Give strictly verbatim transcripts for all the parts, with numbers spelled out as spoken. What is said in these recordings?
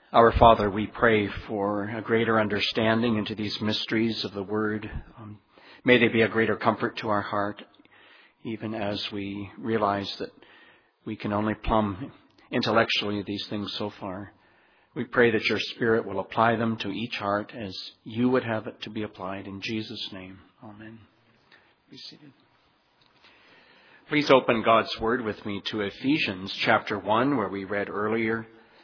Our Father, we pray for a greater understanding into these mysteries of the Word. Um, may they be a greater comfort to our heart, even as we realize that we can only plumb intellectually these things so far. We pray that your Spirit will apply them to each heart as you would have it to be applied. In Jesus' name, amen. Be seated. Please open God's Word with me to Ephesians chapter one, where we read earlier,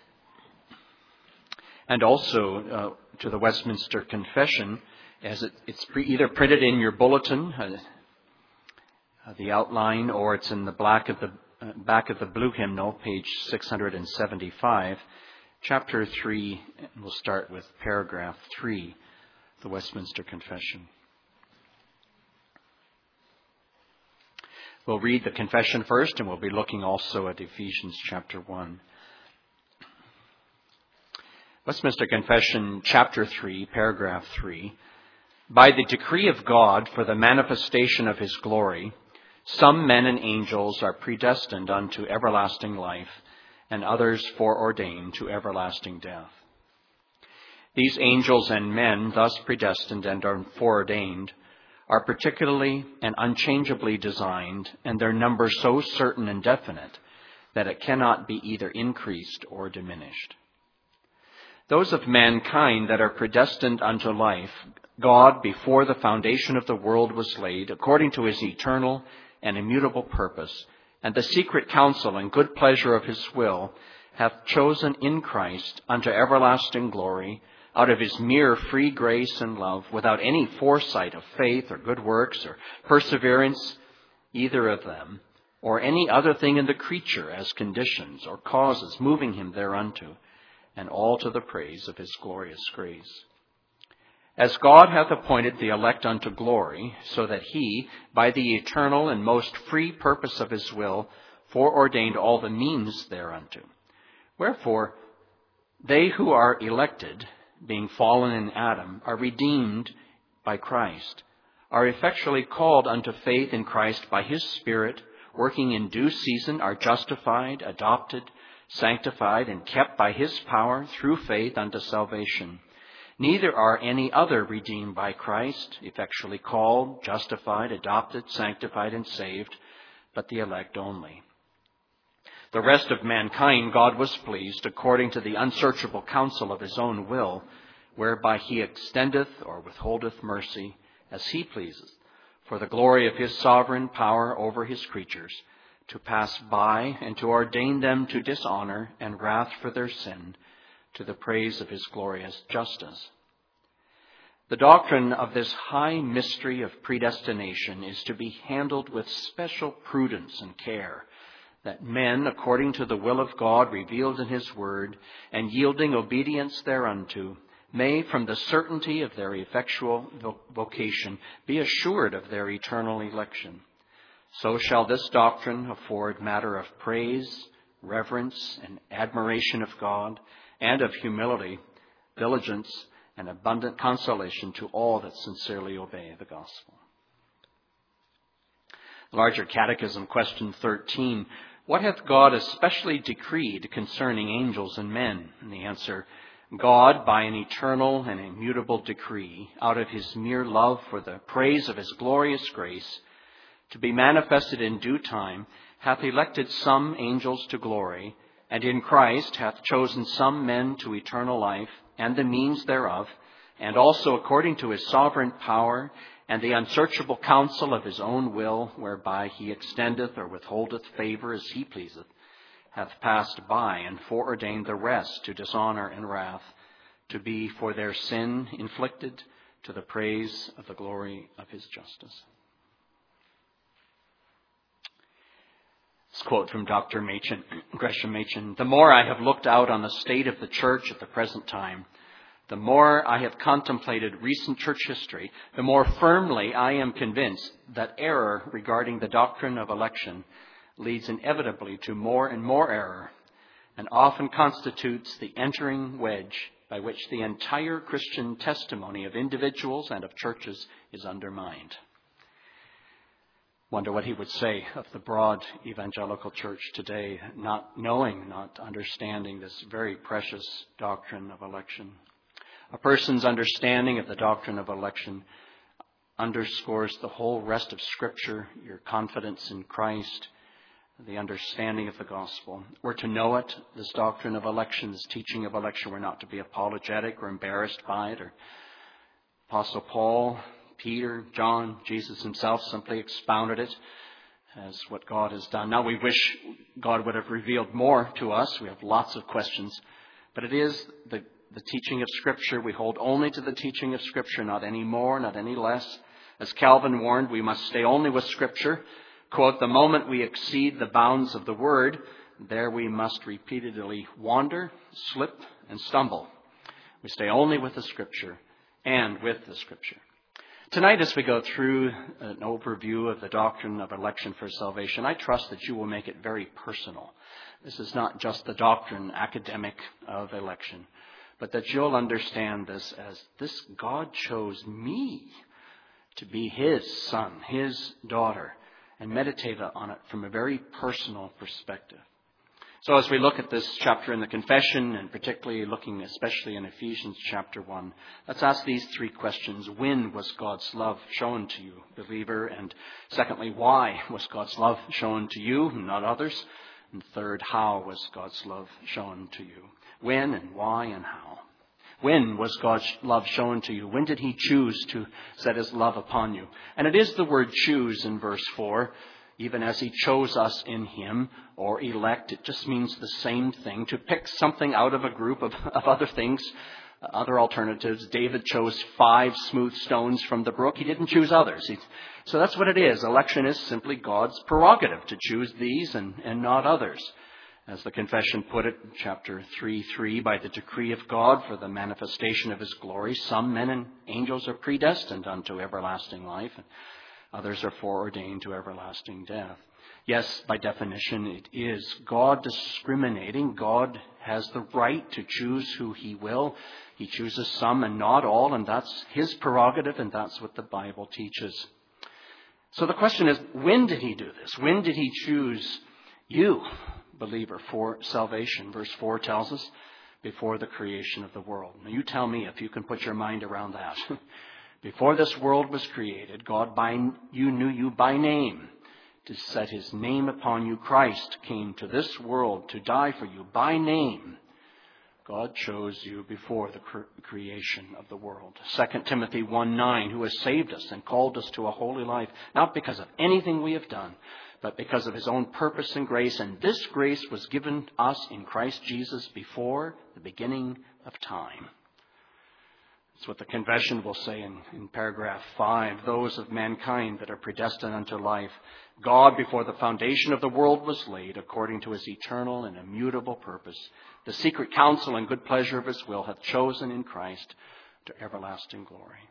and also uh, to the Westminster Confession, as it, it's pre- either printed in your bulletin, uh, uh, the outline, or it's in the black of the uh, back of the blue hymnal, page six hundred seventy-five, chapter three. And we'll start with paragraph three, the Westminster Confession. We'll read the confession first, and we'll be looking also at Ephesians chapter one. Westminster Confession, chapter three, paragraph three. By the decree of God for the manifestation of his glory, some men and angels are predestined unto everlasting life, and others foreordained to everlasting death. These angels and men, thus predestined and are foreordained, are particularly and unchangeably designed, and their number so certain and definite that it cannot be either increased or diminished. Those of mankind that are predestined unto life, God, before the foundation of the world was laid, according to his eternal and immutable purpose, and the secret counsel and good pleasure of his will, hath chosen in Christ unto everlasting glory, out of his mere free grace and love, without any foresight of faith or good works or perseverance, either of them, or any other thing in the creature as conditions or causes moving him thereunto, and all to the praise of his glorious grace. As God hath appointed the elect unto glory, so that he, by the eternal and most free purpose of his will, foreordained all the means thereunto. Wherefore, they who are elected, being fallen in Adam, are redeemed by Christ, are effectually called unto faith in Christ by his Spirit, working in due season, are justified, adopted, sanctified, and kept by his power through faith unto salvation. Neither are any other redeemed by Christ, effectually called, justified, adopted, sanctified, and saved, but the elect only. The rest of mankind God was pleased, according to the unsearchable counsel of his own will, whereby he extendeth or withholdeth mercy, as he pleaseth, for the glory of his sovereign power over his creatures, to pass by and to ordain them to dishonor and wrath for their sin, to the praise of his glorious justice. The doctrine of this high mystery of predestination is to be handled with special prudence and care, that men, according to the will of God revealed in his word, and yielding obedience thereunto, may, from the certainty of their effectual vocation, be assured of their eternal election. So shall this doctrine afford matter of praise, reverence, and admiration of God, and of humility, diligence, and abundant consolation to all that sincerely obey the gospel. Larger Catechism, question thirteen. What hath God especially decreed concerning angels and men? And the answer, God, by an eternal and immutable decree, out of his mere love for the praise of his glorious grace, to be manifested in due time, hath elected some angels to glory, and in Christ hath chosen some men to eternal life, and the means thereof, and also according to his sovereign power, and the unsearchable counsel of his own will, whereby he extendeth or withholdeth favor as he pleaseth, hath passed by and foreordained the rest to dishonor and wrath, to be for their sin inflicted, to the praise of the glory of his justice. This quote from Doctor Machen, Gresham Machen. The more I have looked out on the state of the church at the present time, the more I have contemplated recent church history, the more firmly I am convinced that error regarding the doctrine of election leads inevitably to more and more error, and often constitutes the entering wedge by which the entire Christian testimony of individuals and of churches is undermined. Wonder what he would say of the broad evangelical church today, not knowing, not understanding this very precious doctrine of election. A person's understanding of the doctrine of election underscores the whole rest of Scripture, your confidence in Christ, the understanding of the gospel. We're to know it, this doctrine of election, this teaching of election. We're not to be apologetic or embarrassed by it. Or Apostle Paul, Peter, John, Jesus himself simply expounded it as what God has done. Now we wish God would have revealed more to us. We have lots of questions. But it is the, the teaching of Scripture. We hold only to the teaching of Scripture, not any more, not any less. As Calvin warned, we must stay only with Scripture. Quote, the moment we exceed the bounds of the Word, there we must repeatedly wander, slip, and stumble. We stay only with the Scripture and with the Scripture. Tonight, as we go through an overview of the doctrine of election for salvation, I trust that you will make it very personal. This is not just the doctrine academic of election, but that you'll understand this as this God chose me to be His son, His daughter, and meditate on it from a very personal perspective. So as we look at this chapter in the confession, and particularly looking especially in Ephesians chapter one, let's ask these three questions. When was God's love shown to you, believer? And secondly, why was God's love shown to you, not others? And third, how was God's love shown to you? When and why and how? When was God's love shown to you? When did He choose to set His love upon you? And it is the word choose in verse four. Even as He chose us in Him, or elect, it just means the same thing. To pick something out of a group of, of other things, other alternatives. David chose five smooth stones from the brook. He didn't choose others. He, so that's what it is. Election is simply God's prerogative to choose these and, and not others. As the confession put it, chapter three three, by the decree of God for the manifestation of His glory, some men and angels are predestined unto everlasting life, and others are foreordained to everlasting death. Yes, by definition, it is God discriminating. God has the right to choose who He will. He chooses some and not all, and that's His prerogative, and that's what the Bible teaches. So the question is, when did He do this? When did He choose you, believer, for salvation? Verse four tells us, before the creation of the world. Now you tell me if you can put your mind around that. Before this world was created, God by you knew you by name, to set His name upon you. Christ came to this world to die for you by name. God chose you before the creation of the world. Second Timothy one nine, who has saved us and called us to a holy life, not because of anything we have done, but because of His own purpose and grace. And this grace was given us in Christ Jesus before the beginning of time. That's what the confession will say in, in paragraph five. Those of mankind that are predestined unto life, God before the foundation of the world was laid, according to His eternal and immutable purpose, the secret counsel and good pleasure of His will, hath chosen in Christ to everlasting glory.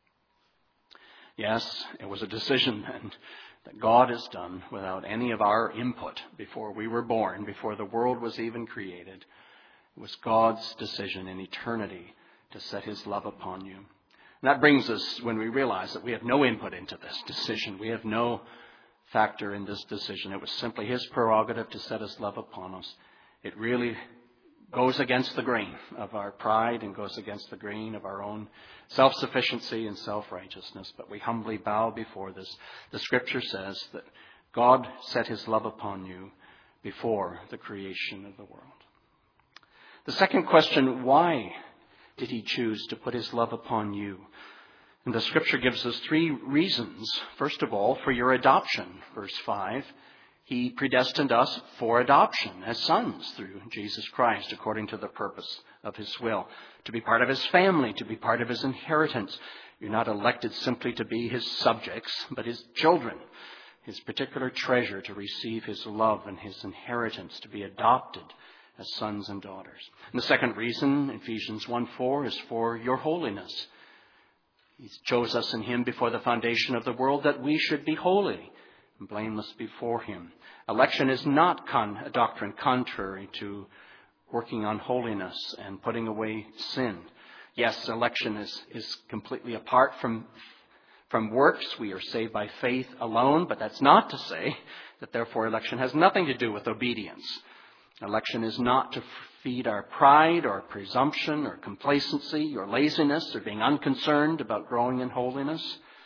Yes, it was a decision then that God has done without any of our input before we were born, before the world was even created. It was God's decision in eternity to set His love upon you. And that brings us, when we realize that we have no input into this decision, we have no factor in this decision. It was simply His prerogative to set His love upon us. It really goes against the grain of our pride and goes against the grain of our own self-sufficiency and self-righteousness. But we humbly bow before this. The Scripture says that God set His love upon you before the creation of the world. The second question, why did He choose to put His love upon you? And the Scripture gives us three reasons. First of all, for your adoption. Verse five, He predestined us for adoption as sons through Jesus Christ, according to the purpose of His will. To be part of His family, to be part of His inheritance. You're not elected simply to be His subjects, but His children. His particular treasure, to receive His love and His inheritance, to be adopted as sons and daughters. And the second reason, Ephesians one four, is for your holiness. He chose us in Him before the foundation of the world that we should be holy and blameless before Him. Election is not con- a doctrine contrary to working on holiness and putting away sin. Yes, election is, is completely apart from from works. We are saved by faith alone, but that's not to say that therefore election has nothing to do with obedience. Election is not to feed our pride or presumption or complacency or laziness or being unconcerned about growing in holiness.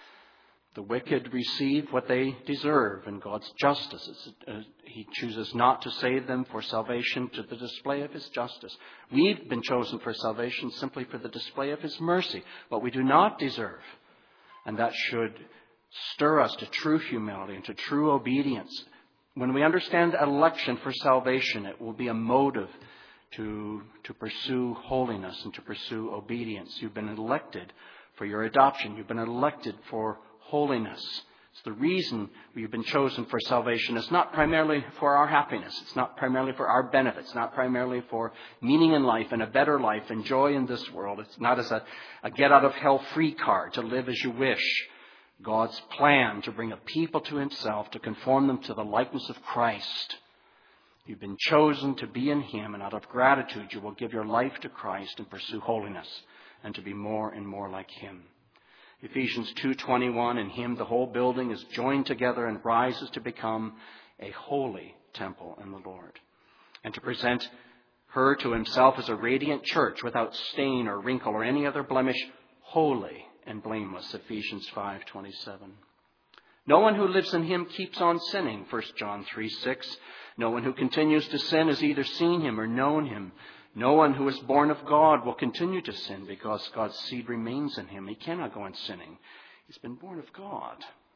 The wicked receive what they deserve in God's justice. He chooses not to save them for salvation to the display of his justice. We've been chosen for salvation simply for the display of his mercy, what we do not deserve. And that should stir us to true humility and to true obedience. When we understand election for salvation, it will be a motive to, to pursue holiness and to pursue obedience. You've been elected for your adoption. You've been elected for holiness. It's the reason we've been chosen for salvation. It's not primarily for our happiness. It's not primarily for our benefit. It's not primarily for meaning in life and a better life and joy in this world. It's not as a, a get-out-of-hell-free card to live as you wish. God's plan to bring a people to himself, to conform them to the likeness of Christ. You've been chosen to be in him, and out of gratitude you will give your life to Christ and pursue holiness and to be more and more like him. Ephesians two twenty-one, in him the whole building is joined together and rises to become a holy temple in the Lord. And to present her to himself as a radiant church without stain or wrinkle or any other blemish, holy and blameless. Ephesians five twenty-seven. No one who lives in him keeps on sinning. First John three six. No one who continues to sin has either seen him or known him. No one who is born of God will continue to sin because God's seed remains in him. He cannot go on sinning. He's been born of God.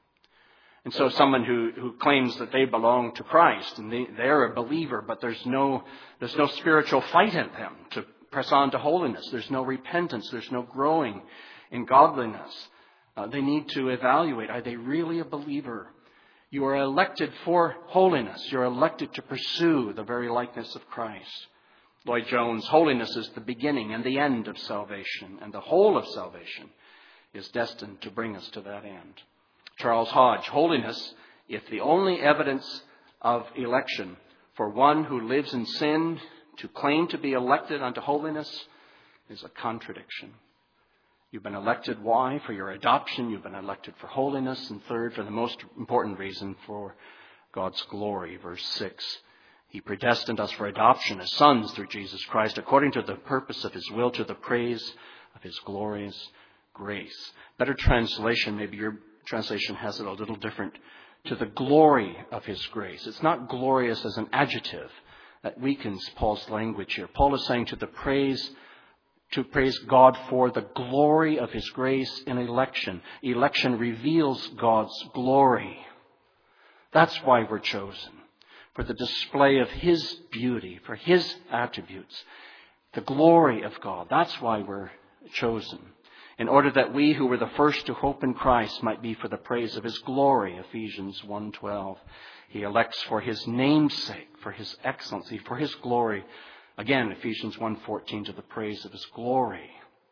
And so someone who, who claims that they belong to Christ and they, they're a believer, but there's no, there's no spiritual fight in them to press on to holiness. There's no repentance. There's no growing in godliness. Uh, they need to evaluate, are they really a believer? You are elected for holiness. You're elected to pursue the very likeness of Christ. Lloyd Jones, holiness is the beginning and the end of salvation, and the whole of salvation is destined to bring us to that end. Charles Hodge, holiness, if the only evidence of election for one who lives in sin to claim to be elected unto holiness is a contradiction. You've been elected, why? For your adoption. You've been elected for holiness. And third, for the most important reason, for God's glory. Verse six. He predestined us for adoption as sons through Jesus Christ, according to the purpose of his will, to the praise of his glorious grace. Better translation, maybe your translation has it a little different. To the glory of his grace. It's not glorious as an adjective. That weakens Paul's language here. Paul is saying to the praise, to praise God for the glory of his grace in election. Election reveals God's glory. That's why we're chosen. For the display of his beauty, for his attributes, the glory of God. That's why we're chosen. In order that we who were the first to hope in Christ might be for the praise of his glory. Ephesians one twelve. He elects for his name's sake, for his excellency, for his glory. Again, Ephesians one fourteen, to the praise of his glory.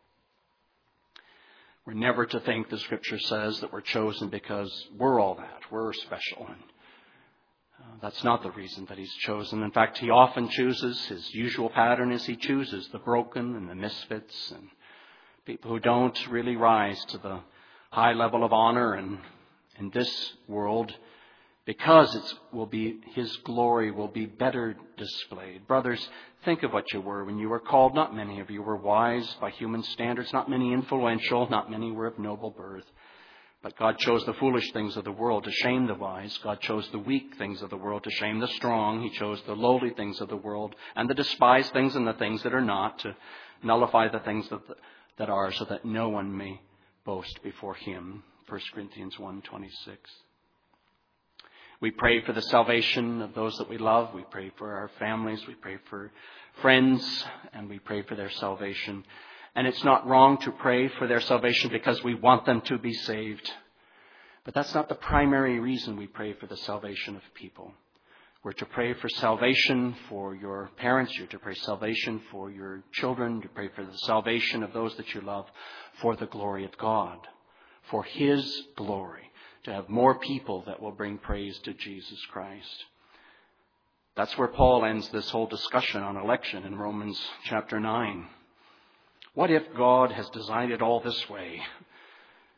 We're never to think, the scripture says, that we're chosen because we're all that. We're special. And that's not the reason that he's chosen. In fact, he often chooses, his usual pattern is he chooses the broken and the misfits and people who don't really rise to the high level of honor in, in this world, because it will be, his glory will be better displayed. Brothers, think of what you were when you were called. Not many of you were wise by human standards, not many influential, not many were of noble birth. But God chose the foolish things of the world to shame the wise. God chose the weak things of the world to shame the strong. He chose the lowly things of the world and the despised things and the things that are not, to nullify the things that, that are, so that no one may boast before him. First Corinthians one twenty-six. We pray for the salvation of those that we love. We pray for our families. We pray for friends, and we pray for their salvation. And it's not wrong to pray for their salvation because we want them to be saved. But that's not the primary reason we pray for the salvation of people. We're to pray for salvation for your parents. You're to pray salvation for your children. To pray for the salvation of those that you love, for the glory of God, for his glory, to have more people that will bring praise to Jesus Christ. That's where Paul ends this whole discussion on election in Romans chapter nine. What if God has designed it all this way?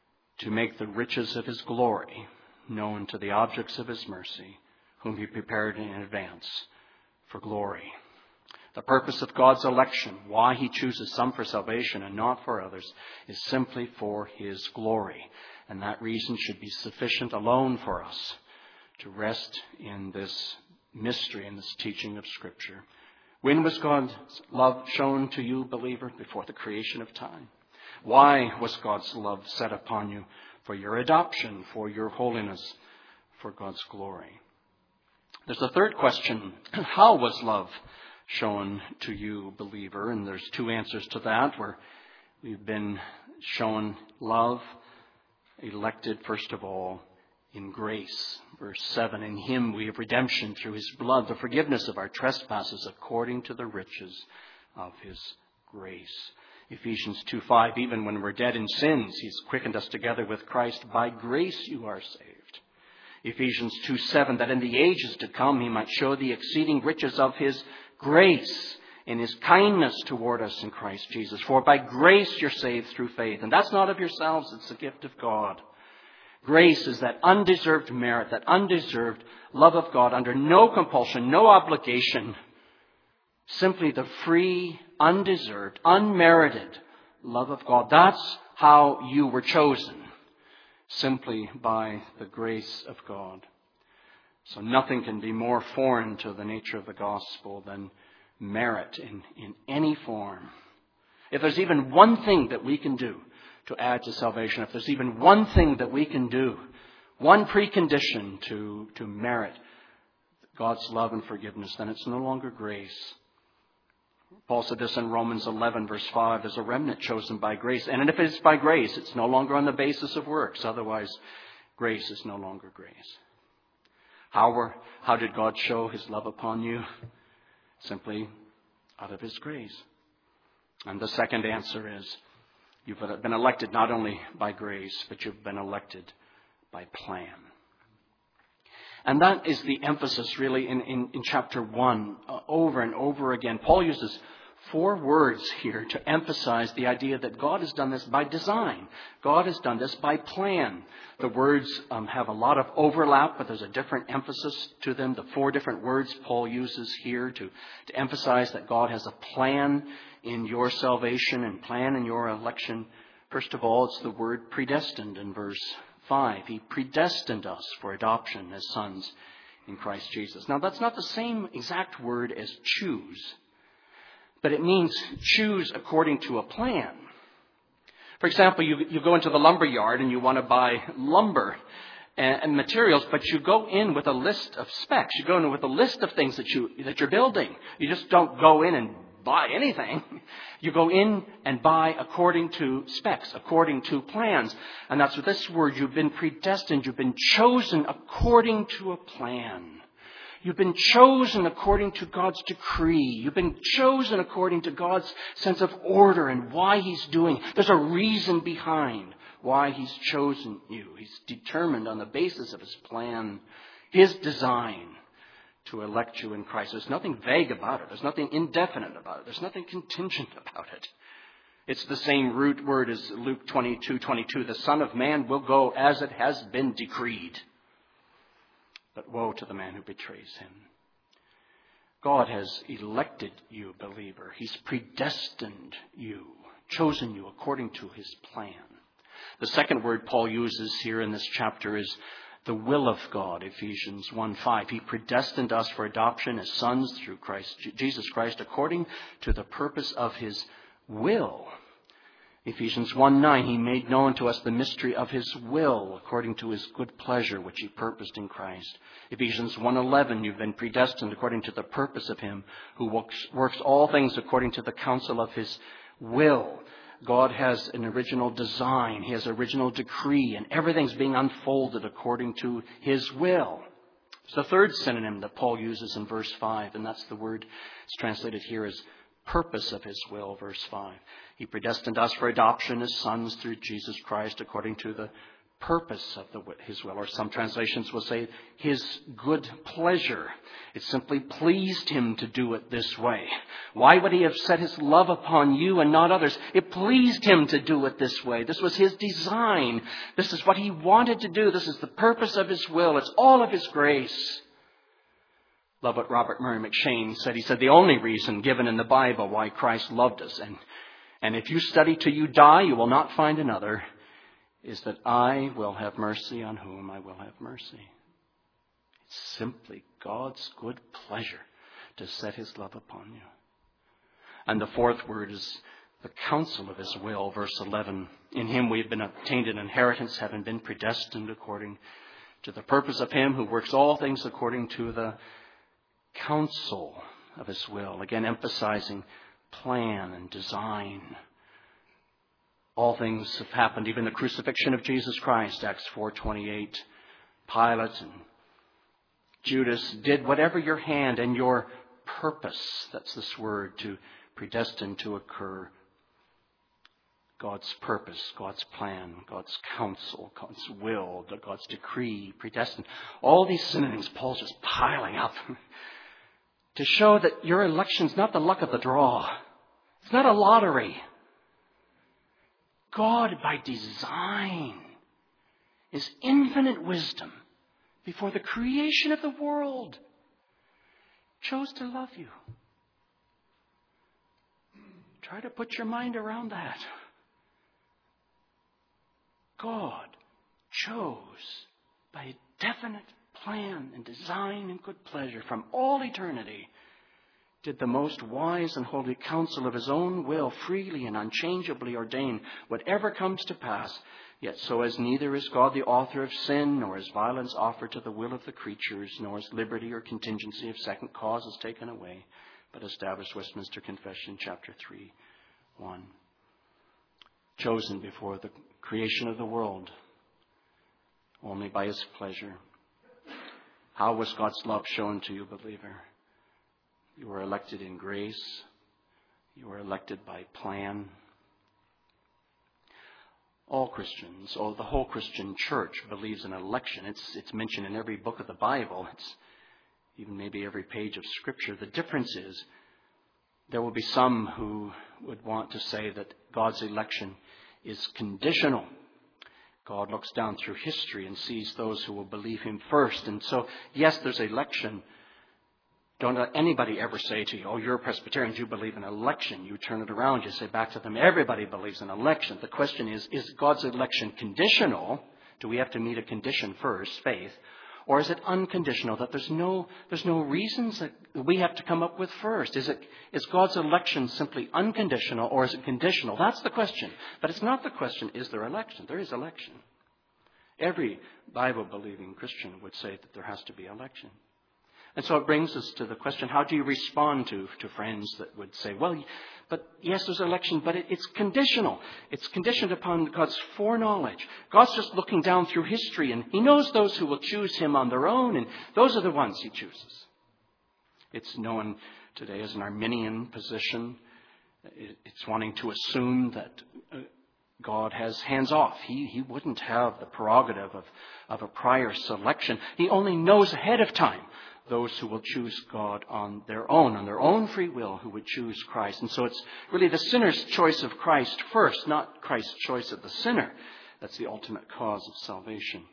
to make the riches of his glory known to the objects of his mercy, whom he prepared in advance for glory. The purpose of God's election, why he chooses some for salvation and not for others, is simply for his glory. And that reason should be sufficient alone for us to rest in this mystery and this teaching of Scripture. When was God's love shown to you, believer? Before the creation of time. Why was God's love set upon you? For your adoption, for your holiness, for God's glory. There's a third question. How was love shown to you, believer? And there's two answers to that, where we've been shown love, elected, first of all, in grace. Verse seven, in him we have redemption through his blood, the forgiveness of our trespasses according to the riches of his grace. Ephesians two five, even when we're dead in sins, he's quickened us together with Christ. By grace you are saved. Ephesians two seven, that in the ages to come he might show the exceeding riches of his grace in his kindness toward us in Christ Jesus. For by grace you're saved through faith. And that's not of yourselves, it's the gift of God. Grace is that undeserved merit, that undeserved love of God under no compulsion, no obligation. Simply the free, undeserved, unmerited love of God. That's how you were chosen. Simply by the grace of God. So nothing can be more foreign to the nature of the gospel than merit in, in any form. If there's even one thing that we can do to add to salvation, if there's even one thing that we can do, one precondition to, to merit God's love and forgiveness, then it's no longer grace. Paul said this in Romans eleven, verse five, there's a remnant chosen by grace. And if it's by grace, it's no longer on the basis of works. Otherwise, grace is no longer grace. How, were, how did God show his love upon you? Simply out of his grace. And the second answer is, you've been elected not only by grace, but you've been elected by plan. And that is the emphasis really in, in, in chapter one, uh, over and over again. Paul uses four words here to emphasize the idea that God has done this by design. God has done this by plan. The words um, have a lot of overlap, but there's a different emphasis to them. The four different words Paul uses here to, to emphasize that God has a plan in your salvation and plan in your election. First of all, it's the word predestined in verse five. He predestined us for adoption as sons in Christ Jesus. Now, that's not the same exact word as choose, but it means choose according to a plan. For example, you, you go into the lumber yard and you want to buy lumber and, and materials, but you go in with a list of specs. You go in with a list of things that, you, that you're building. You just don't go in and buy anything. You go in and buy according to specs, according to plans. And that's with this word, you've been predestined. You've been chosen according to a plan. You've been chosen according to God's decree. You've been chosen according to God's sense of order and why he's doing. There's a reason behind why he's chosen you. He's determined on the basis of his plan, his design, to elect you in Christ. There's nothing vague about it. There's nothing indefinite about it. There's nothing contingent about it. It's the same root word as Luke twenty-two twenty-two. The Son of Man will go as it has been decreed. But woe to the man who betrays him. God has elected you, believer. He's predestined you, chosen you according to his plan. The second word Paul uses here in this chapter is the will of God, Ephesians one five. He predestined us for adoption as sons through Christ, Jesus Christ, according to the purpose of his will. Ephesians one nine, he made known to us the mystery of his will, according to his good pleasure, which he purposed in Christ. Ephesians one eleven, you've been predestined according to the purpose of him who works, works all things according to the counsel of his will. God has an original design. He has an original decree, and everything's being unfolded according to his will. It's the third synonym that Paul uses in verse five, and that's the word it's translated here as purpose of his will, verse five. He predestined us for adoption as sons through Jesus Christ according to the purpose of the, his will. Or some translations will say his good pleasure. It simply pleased him to do it this way. Why would he have set his love upon you and not others? It pleased him to do it this way. This was his design. This is what he wanted to do. This is the purpose of his will. It's all of his grace. Love what Robert Murray McCheyne said. He said, the only reason given in the Bible why Christ loved us, and, and if you study till you die, you will not find another, is that I will have mercy on whom I will have mercy. It's simply God's good pleasure to set his love upon you. And the fourth word is the counsel of his will, verse eleven. In him we have been obtained an inheritance, having been predestined according to the purpose of him who works all things according to the counsel of his will. Again, emphasizing plan and design. All things have happened, even the crucifixion of Jesus Christ, Acts four twenty-eight. Pilate and Judas did whatever your hand and your purpose, that's this word, to predestine to occur. God's purpose, God's plan, God's counsel, God's will, God's decree, predestined. All these synonyms Paul's just piling up to show that your election's not the luck of the draw. It's not a lottery. God, by design, His infinite wisdom, before the creation of the world, chose to love you. Try to put your mind around that. God chose, by a definite plan and design and good pleasure from all eternity, did the most wise and holy counsel of His own will freely and unchangeably ordain whatever comes to pass, yet so as neither is God the author of sin, nor is violence offered to the will of the creatures, nor is liberty or contingency of second causes taken away, but established Westminster Confession, chapter three, one. Chosen before the creation of the world, only by His pleasure. How was God's love shown to you, believer? You were elected in grace. You were elected by plan. All Christians, or the whole Christian church, believes in election. It's, it's mentioned in every book of the Bible. It's even maybe every page of Scripture. The difference is there will be some who would want to say that God's election is conditional. God looks down through history and sees those who will believe Him first. And so, yes, there's election. Don't let anybody ever say to you, oh, you're a Presbyterian, you believe in election. You turn it around, you say back to them, everybody believes in election. The question is, is God's election conditional? Do we have to meet a condition first, faith? Or is it unconditional, that there's no there's no reasons that we have to come up with first? Is it is God's election simply unconditional, or is it conditional? That's the question. But it's not the question, is there election? There is election. Every Bible-believing Christian would say that there has to be election. And so it brings us to the question, how do you respond to, to friends that would say, well, but yes, there's election, but it, it's conditional. It's conditioned upon God's foreknowledge. God's just looking down through history, and He knows those who will choose Him on their own, and those are the ones He chooses. It's known today as an Arminian position. It's wanting to assume that God has hands off. He, he wouldn't have the prerogative of, of a prior selection. He only knows ahead of time those who will choose God on their own, on their own free will, who would choose Christ. And so it's really the sinner's choice of Christ first, not Christ's choice of the sinner. That's the ultimate cause of salvation.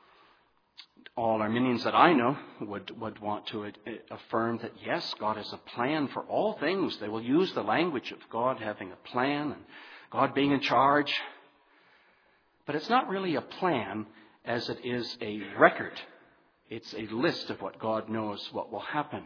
All Arminians that I know would, would want to affirm that, yes, God has a plan for all things. They will use the language of God having a plan and God being in charge. But it's not really a plan as it is a record. It's a list of what God knows what will happen.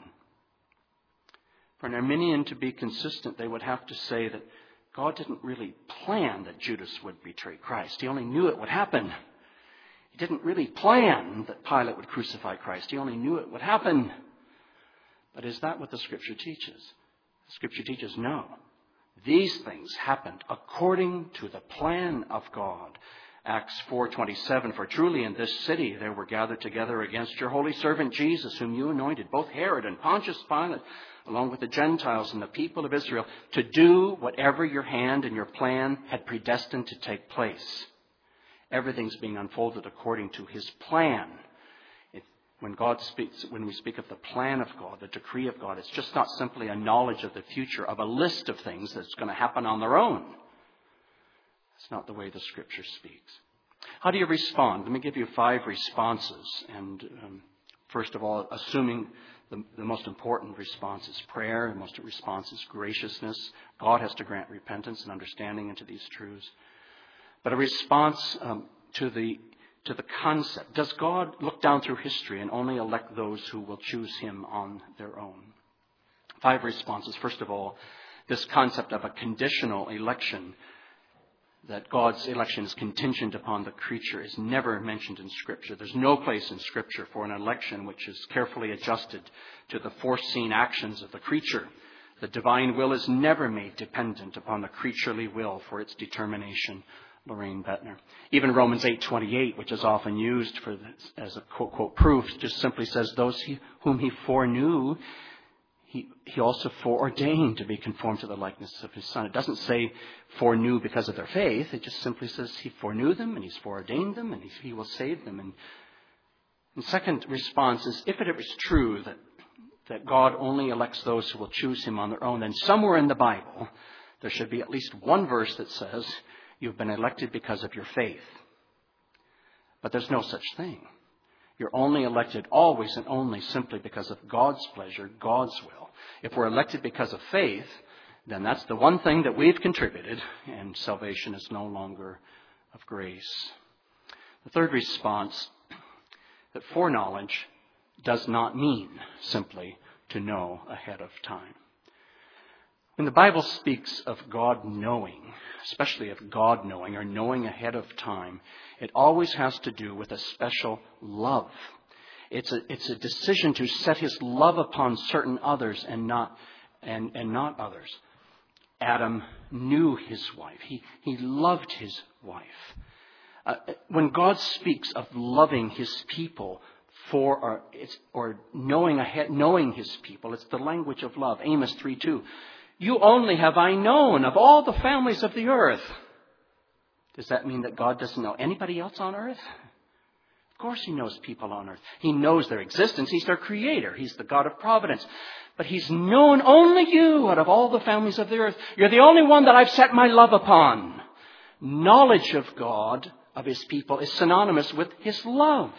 For an Arminian to be consistent, they would have to say that God didn't really plan that Judas would betray Christ. He only knew it would happen. He didn't really plan that Pilate would crucify Christ. He only knew it would happen. But is that what the Scripture teaches? The Scripture teaches no. These things happened according to the plan of God. Acts four twenty-seven, for truly in this city there were gathered together against your holy servant Jesus, whom you anointed, both Herod and Pontius Pilate, along with the Gentiles and the people of Israel, to do whatever your hand and your plan had predestined to take place. Everything's being unfolded according to His plan. It, When God speaks, when we speak of the plan of God, the decree of God, it's just not simply a knowledge of the future, of a list of things that's going to happen on their own. That's not the way the Scripture speaks. How do you respond? Let me give you five responses. And um, first of all, assuming the, the most important response is prayer, the most response is graciousness. God has to grant repentance and understanding into these truths. But a response um, to the to the concept. Does God look down through history and only elect those who will choose him on their own? Five responses. First of all, this concept of a conditional election, that God's election is contingent upon the creature, is never mentioned in Scripture. There's no place in Scripture for an election which is carefully adjusted to the foreseen actions of the creature. The divine will is never made dependent upon the creaturely will for its determination. Lorraine Bettner. Even Romans eight twenty-eight, which is often used for this, as a quote, quote, proof, just simply says, those he, whom he foreknew, he, he also foreordained to be conformed to the likeness of his Son. It doesn't say foreknew because of their faith. It just simply says he foreknew them and he's foreordained them and he, he will save them. And, and second response is, if it is true that, that God only elects those who will choose him on their own, then somewhere in the Bible there should be at least one verse that says, you've been elected because of your faith. But there's no such thing. You're only elected always and only simply because of God's pleasure, God's will. If we're elected because of faith, then that's the one thing that we've contributed, and salvation is no longer of grace. The third response, that foreknowledge does not mean simply to know ahead of time. When the Bible speaks of God knowing, especially of God knowing or knowing ahead of time, it always has to do with a special love. It's a, it's a decision to set his love upon certain others and not, and, and not others. Adam knew his wife. He, he loved his wife. Uh, when God speaks of loving his people, for or, it's, or knowing ahead, knowing his people, it's the language of love. Amos three two. You only have I known of all the families of the earth. Does that mean that God doesn't know anybody else on earth? Of course he knows people on earth. He knows their existence. He's their creator. He's the God of providence. But he's known only you out of all the families of the earth. You're the only one that I've set my love upon. Knowledge of God, of his people, is synonymous with his love.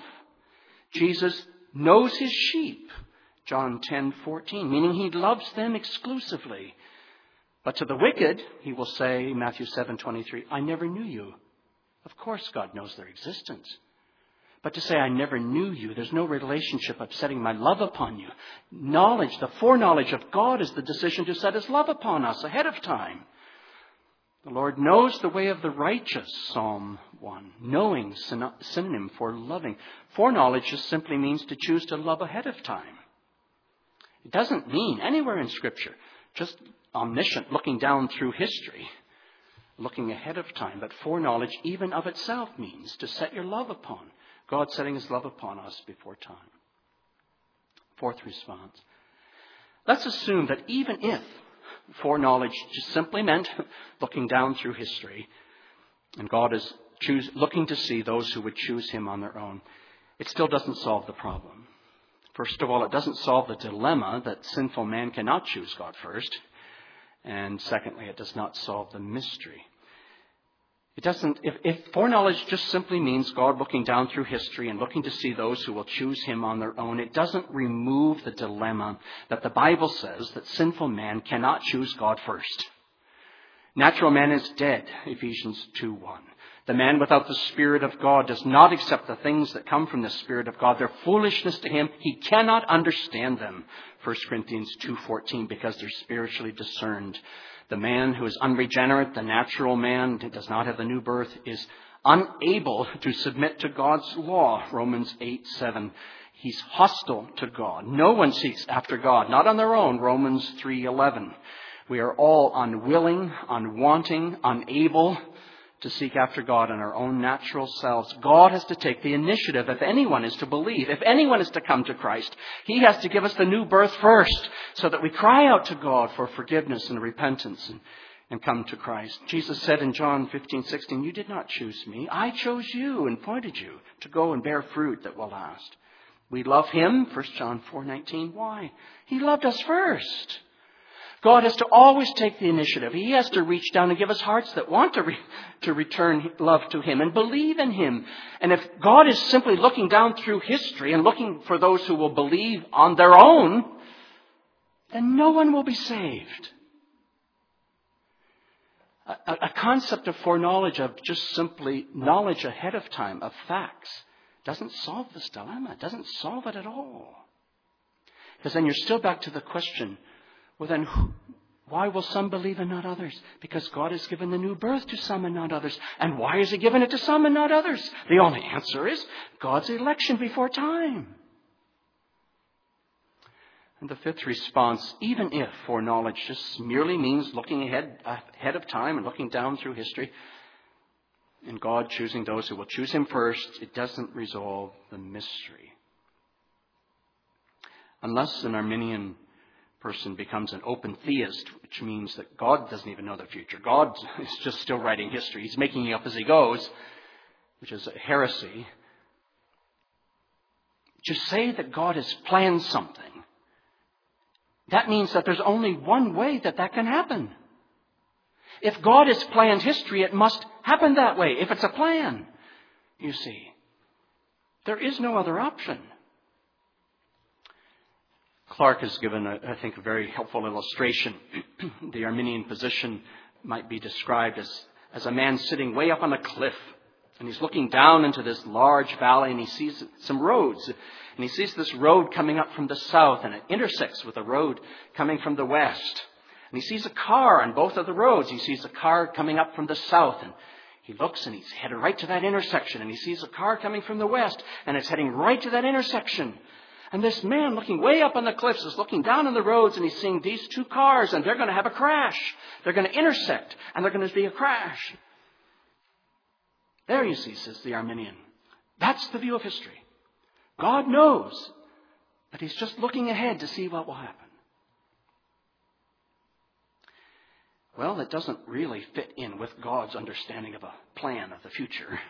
Jesus knows his sheep. John ten fourteen, meaning he loves them exclusively. But to the wicked, he will say, Matthew seven twenty-three, I never knew you. Of course God knows their existence. But to say, I never knew you, there's no relationship of setting my love upon you. Knowledge, the foreknowledge of God is the decision to set his love upon us ahead of time. The Lord knows the way of the righteous, Psalm one. Knowing, synonym for loving. Foreknowledge just simply means to choose to love ahead of time. It doesn't mean anywhere in Scripture just omniscient, looking down through history, looking ahead of time. But foreknowledge even of itself means to set your love upon. God setting his love upon us before time. Fourth response. Let's assume that even if foreknowledge just simply meant looking down through history, and God is choose, looking to see those who would choose him on their own, it still doesn't solve the problem. First of all, it doesn't solve the dilemma that sinful man cannot choose God first. And secondly, it does not solve the mystery. It doesn't, if, if foreknowledge just simply means God looking down through history and looking to see those who will choose him on their own, it doesn't remove the dilemma that the Bible says that sinful man cannot choose God first. Natural man is dead, Ephesians two one. The man without the Spirit of God does not accept the things that come from the Spirit of God. They're foolishness to him. He cannot understand them. First Corinthians two fourteen, because they're spiritually discerned. The man who is unregenerate, the natural man who does not have the new birth, is unable to submit to God's law. Romans eight seven. He's hostile to God. No one seeks after God, not on their own. Romans three eleven. We are all unwilling, unwanting, unable to seek after God in our own natural selves. God has to take the initiative if anyone is to believe, if anyone is to come to Christ. He has to give us the new birth first so that we cry out to God for forgiveness and repentance and, and come to Christ. Jesus said in John fifteen sixteen, you did not choose me. I chose you and appointed you to go and bear fruit that will last. We love Him, First John four nineteen. Why? He loved us first. God has to always take the initiative. He has to reach down and give us hearts that want to, re- to return love to Him and believe in Him. And if God is simply looking down through history and looking for those who will believe on their own, then no one will be saved. A, a concept of foreknowledge, of just simply knowledge ahead of time of facts, doesn't solve this dilemma. It doesn't solve it at all. Because then you're still back to the question, well then, why will some believe and not others? Because God has given the new birth to some and not others. And why has He given it to some and not others? The only answer is God's election before time. And the fifth response, even if foreknowledge just merely means looking ahead, ahead of time and looking down through history, and God choosing those who will choose Him first, it doesn't resolve the mystery. Unless an Arminian person becomes an open theist, which means that God doesn't even know the future. God is just still writing history. He's making it up as He goes, which is a heresy. To say that God has planned something, that means that there's only one way that that can happen. If God has planned history, it must happen that way. If it's a plan, you see. There is no other option. Clark has given, a, I think, a very helpful illustration. The Arminian position might be described as, as a man sitting way up on a cliff. And he's looking down into this large valley and he sees some roads. And he sees this road coming up from the south and it intersects with a road coming from the west. And he sees a car on both of the roads. He sees a car coming up from the south and he looks and he's headed right to that intersection. And he sees a car coming from the west and it's heading right to that intersection. And this man looking way up on the cliffs is looking down on the roads and he's seeing these two cars and they're going to have a crash. They're going to intersect and they're going to be a crash. There you see, says the Arminian. That's the view of history. God knows, but He's just looking ahead to see what will happen. Well, it doesn't really fit in with God's understanding of a plan of the future.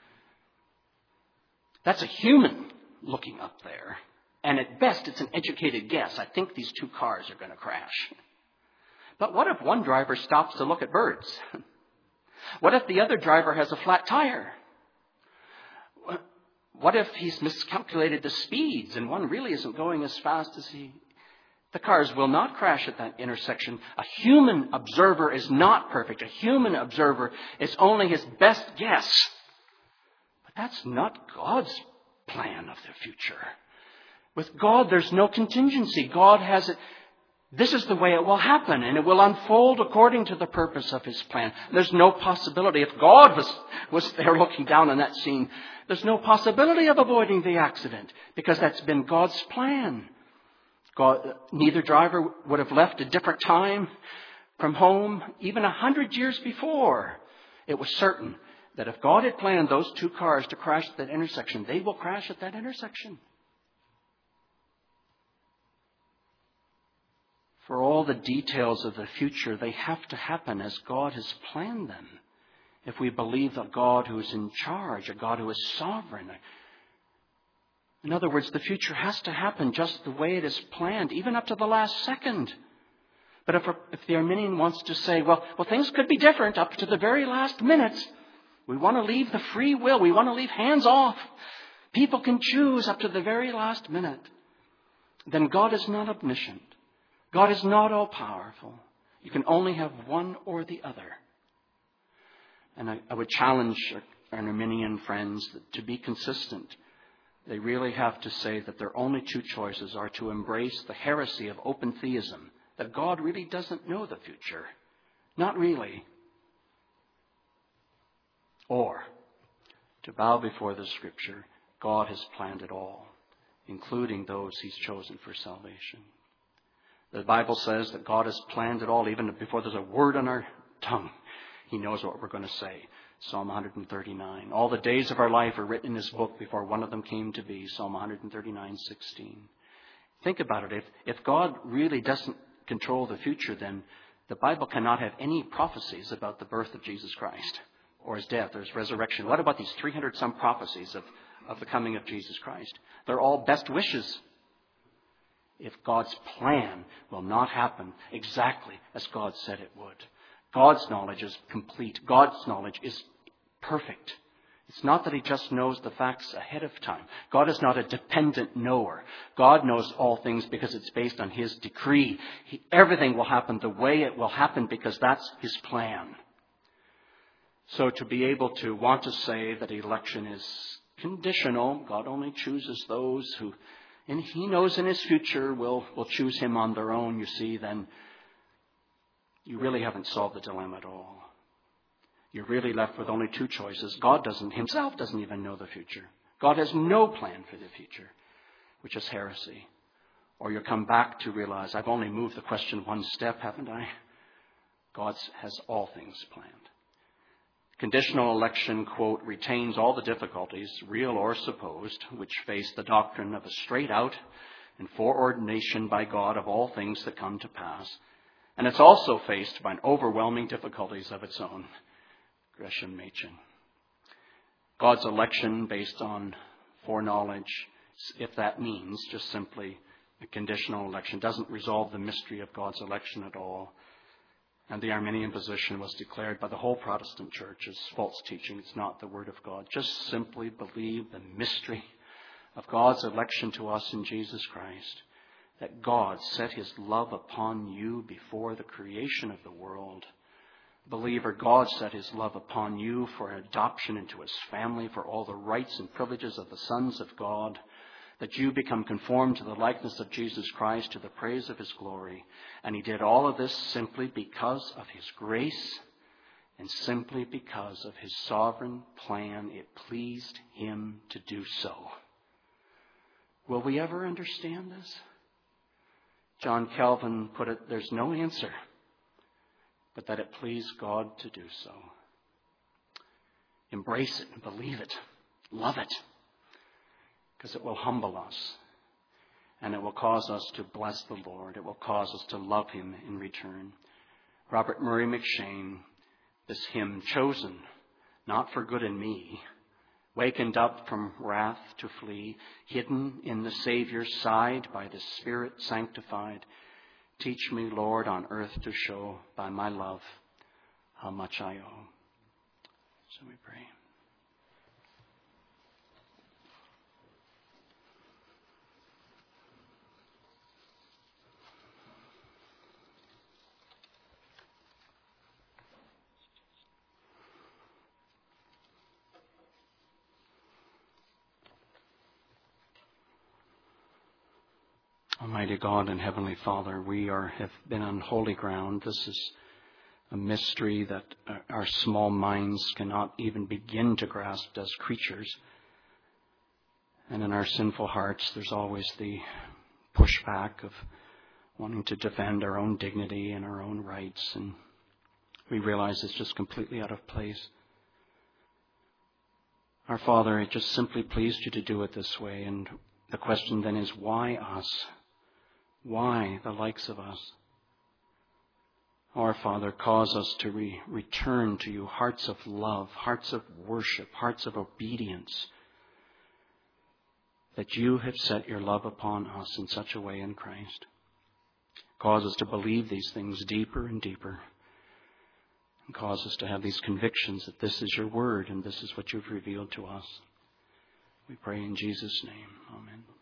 That's a human looking up there. And at best, it's an educated guess. I think these two cars are going to crash. But what if one driver stops to look at birds? What if the other driver has a flat tire? What if he's miscalculated the speeds and one really isn't going as fast as he... The cars will not crash at that intersection. A human observer is not perfect. A human observer is only his best guess. But that's not God's plan of the future. With God, there's no contingency. God has it. This is the way it will happen, and it will unfold according to the purpose of His plan. There's no possibility. If God was, was there looking down on that scene, there's no possibility of avoiding the accident, because that's been God's plan. God, neither driver would have left a different time from home, even a hundred years before. It was certain that if God had planned those two cars to crash at that intersection, they will crash at that intersection. For all the details of the future, they have to happen as God has planned them. If we believe a God who is in charge, a God who is sovereign. In other words, the future has to happen just the way it is planned, even up to the last second. But if, if the Arminian wants to say, well, well, things could be different up to the very last minute. We want to leave the free will. We want to leave hands off. People can choose up to the very last minute. Then God is not omniscient. God is not all-powerful. You can only have one or the other. And I, I would challenge our Arminian friends to be consistent. They really have to say that their only two choices are to embrace the heresy of open theism, that God really doesn't know the future. Not really. Or to bow before the Scripture, God has planned it all, including those He's chosen for salvation. The Bible says that God has planned it all even before there's a word on our tongue. He knows what we're going to say. Psalm one thirty-nine. All the days of our life are written in His book before one of them came to be. Psalm one thirty-nine, sixteen. Think about it. If, if God really doesn't control the future, then the Bible cannot have any prophecies about the birth of Jesus Christ or His death or His resurrection. What about these three hundred some prophecies of, of the coming of Jesus Christ. They're all best wishes. If God's plan will not happen exactly as God said it would. God's knowledge is complete. God's knowledge is perfect. It's not that he just knows the facts ahead of time. God is not a dependent knower. God knows all things because it's based on his decree. He, everything will happen the way it will happen because that's his plan. So to be able to want to say that election is conditional, God only chooses those who, and he knows in his future will, will choose him on their own, you see, then you really haven't solved the dilemma at all. You're really left with only two choices. God doesn't, himself doesn't even know the future. God has no plan for the future, which is heresy. Or you come back to realize, I've only moved the question one step, haven't I? God has all things planned. Conditional election, quote, retains all the difficulties, real or supposed, which face the doctrine of a straight out and foreordination by God of all things that come to pass. And it's also faced by an overwhelming difficulties of its own. Gresham Machen. God's election based on foreknowledge, if that means just simply a conditional election, doesn't resolve the mystery of God's election at all. And the Arminian position was declared by the whole Protestant church as false teaching. It's not the Word of God. Just simply believe the mystery of God's election to us in Jesus Christ. That God set his love upon you before the creation of the world. Believer, God set his love upon you for adoption into his family, for all the rights and privileges of the sons of God, that you become conformed to the likeness of Jesus Christ, to the praise of his glory. And he did all of this simply because of his grace and simply because of his sovereign plan. It pleased him to do so. Will we ever understand this? John Calvin put it, there's no answer, but that it pleased God to do so. Embrace it and believe it. Love it. Because it will humble us. And it will cause us to bless the Lord. It will cause us to love him in return. Robert Murray McShane, this hymn, chosen, not for good in me, wakened up from wrath to flee, hidden in the Saviour's side by the Spirit sanctified. Teach me, Lord, on earth to show by my love how much I owe. So we pray. Almighty God and Heavenly Father, we are have been on holy ground. This is a mystery that our small minds cannot even begin to grasp as creatures. And in our sinful hearts, there's always the pushback of wanting to defend our own dignity and our own rights. And we realize it's just completely out of place. Our Father, it just simply pleased you to do it this way. And the question then is, why us? Why the likes of us? Our Father, cause us to re- return to you hearts of love, hearts of worship, hearts of obedience, that you have set your love upon us in such a way in Christ. Cause us to believe these things deeper and deeper, and cause us to have these convictions that this is your word and this is what you've revealed to us. We pray in Jesus' name. Amen.